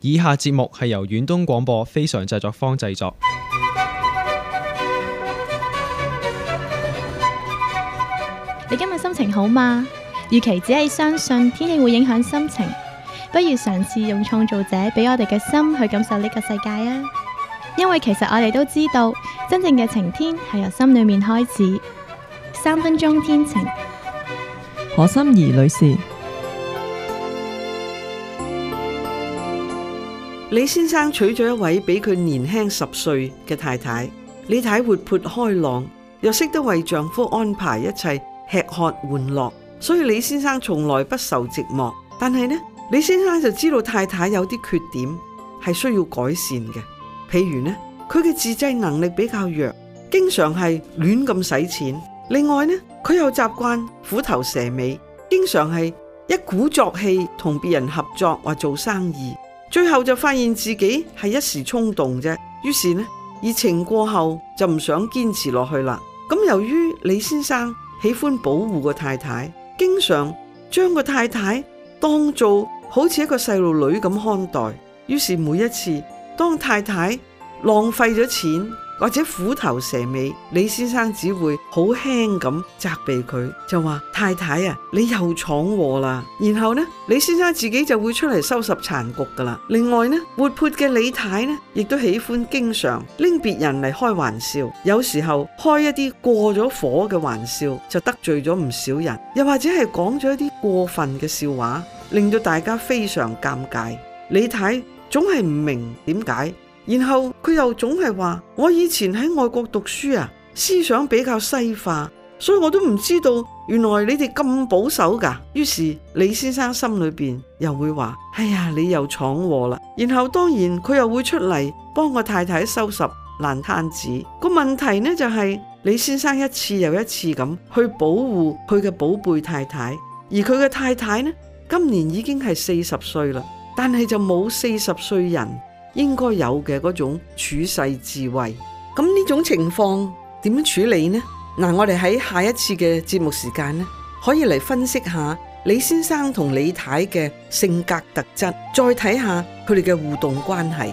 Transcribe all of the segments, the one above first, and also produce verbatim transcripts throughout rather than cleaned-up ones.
以下節目係由遠東廣播非常製作坊製作。 你今日心情好嗎？與其只係相信天氣會影響心情，不如嘗試用創造者俾我哋嘅心去感受呢個世界啊！因為其實我哋都知道，真正嘅晴天係由心裏面開始。三分鐘天晴， 何心怡女士。 李先生娶咗一位比佢年輕十歲嘅太太，李太活潑開朗，又識得為丈夫安排一切吃喝玩樂，所以李先生從來不受寂寞。但係呢，李先生就知道太太有啲缺點係需要改善嘅，譬如呢，佢嘅自制能力比較弱，經常係亂咁使錢。另外呢，佢又習慣虎頭蛇尾，經常係一鼓作氣同別人合作或做生意，最後就發現自己係一時衝動啫。於是呢，熱情過後就唔想堅持落去啦。咁由於李先生喜歡保護個太太，經常將個太太當做好似一個細路女咁看待，於是每一次當太太浪費咗錢或者虎頭蛇尾，李先生只會好輕咁責備佢，就話太太啊，你又闖禍啦。然後呢，李先生自己就會出嚟收拾殘局噶啦。另外呢，活潑嘅李太呢，亦都喜歡經常拎別人嚟開玩笑，有時候開一啲過咗火嘅玩笑，就得罪咗唔少人，又或者係講咗一啲過分嘅笑話，令到大家非常尷尬。李太總係唔明點解。然後佢又總係話，我以前喺外國讀書啊，思想比較西化，所以我都唔知道原來你哋咁保守噶。於是李先生心裏邊又會話，哎呀，你又闖禍啦。然後當然佢又會出嚟幫個太太收拾爛攤子。個問題呢就係李先生一次又一次咁去保護佢嘅寶貝太太，而佢嘅太太呢，今年已經係四十歲啦，但係就冇四十歲人應該有嘅嗰種處世智慧。咁呢種情況點樣處理呢？嗱，我哋喺下一次嘅節目時間呢，可以嚟分析下李先生同李太嘅性格特質，再睇下佢哋嘅互動關係。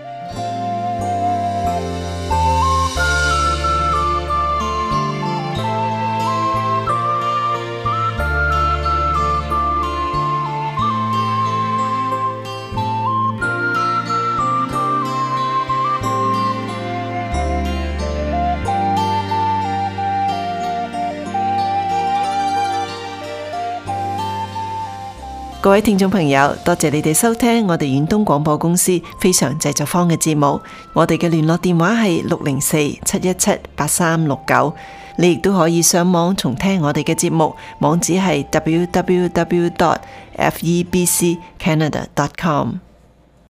各位聽眾朋友，多謝你哋收聽我哋遠東廣播公司非常製作坊嘅節目。我哋嘅聯絡電話係六零四七一七八三六九。你亦都可以上網重聽我哋嘅節目，網址係 double-u double-u double-u dot f e b c canada dot com。